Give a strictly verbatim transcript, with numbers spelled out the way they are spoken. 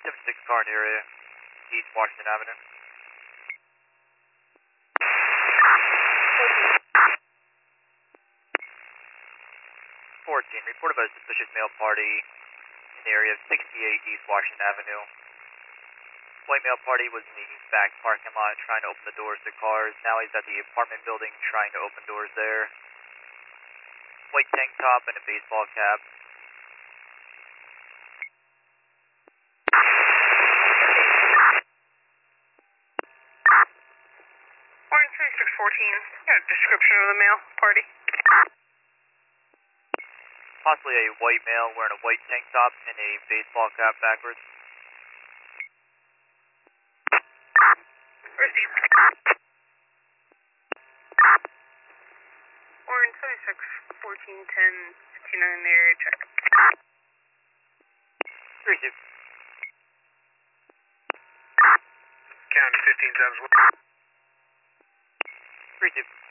seven six car in the area, East Washington Avenue. fourteen, reported by a suspicious male party in the area of sixty-eight East Washington Avenue. White male party was in the back parking lot trying to open the doors to cars. Now he's at the apartment building trying to open doors there. White tank top and a baseball cap. Warren thirty-six fourteen, got a description of the male party. Possibly a white male wearing a white tank top and a baseball cap backwards. Received. Warren thirty-six fourteen ten fifty-nine in the area, check. Received. County fifteen times one. Received.